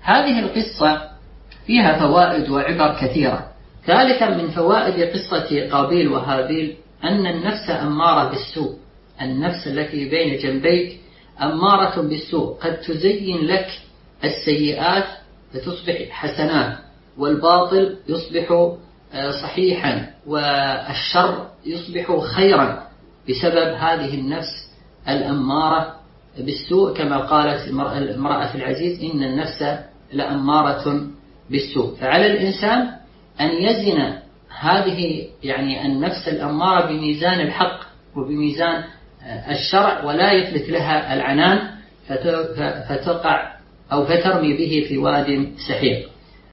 هذه القصة فيها فوائد وعبر كثيرة. ثالثا من فوائد قصة قابيل وهابيل أن النفس أمارة بالسوء، النفس التي بين جنبيك أمارة بالسوء، قد تزين لك السيئات فتصبح حسنات، والباطل يصبح صحيحا، والشر يصبح خيرا بسبب هذه النفس الأمارة بالسوء، كما قالت امرأة العزيز إن النفس لأمارة بالسوء. فعلى الإنسان أن يزن هذه النفس الأمارة بميزان الحق وبميزان الشرع، ولا يفلت لها العنان فتقع أو فترمي به في واد سحيق.